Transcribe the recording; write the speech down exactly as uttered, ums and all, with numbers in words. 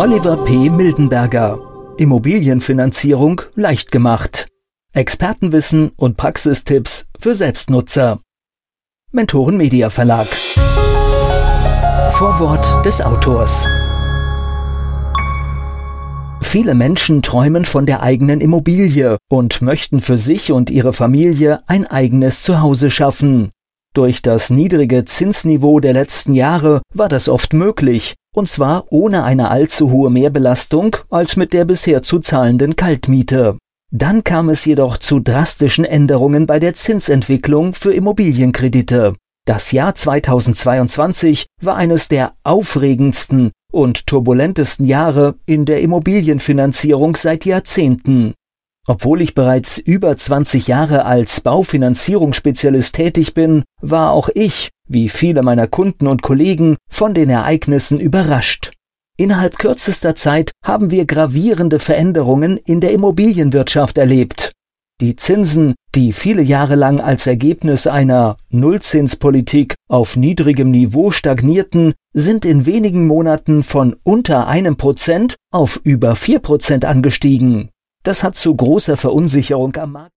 Oliver P. Mildenberger. Immobilienfinanzierung leicht gemacht. Expertenwissen und Praxistipps für Selbstnutzer. Mentoren Media Verlag. Vorwort des Autors. Viele Menschen träumen von der eigenen Immobilie und möchten für sich und ihre Familie ein eigenes Zuhause schaffen. Durch das niedrige Zinsniveau der letzten Jahre war das oft möglich, und zwar ohne eine allzu hohe Mehrbelastung als mit der bisher zu zahlenden Kaltmiete. Dann kam es jedoch zu drastischen Änderungen bei der Zinsentwicklung für Immobilienkredite. Das Jahr zweitausendzweiundzwanzig war eines der aufregendsten und turbulentesten Jahre in der Immobilienfinanzierung seit Jahrzehnten. Obwohl ich bereits über zwanzig Jahre als Baufinanzierungsspezialist tätig bin, war auch ich, wie viele meiner Kunden und Kollegen, von den Ereignissen überrascht. Innerhalb kürzester Zeit haben wir gravierende Veränderungen in der Immobilienwirtschaft erlebt. Die Zinsen, die viele Jahre lang als Ergebnis einer Nullzinspolitik auf niedrigem Niveau stagnierten, sind in wenigen Monaten von unter einem Prozent auf über vier Prozent angestiegen. Das hat zu großer Verunsicherung am Markt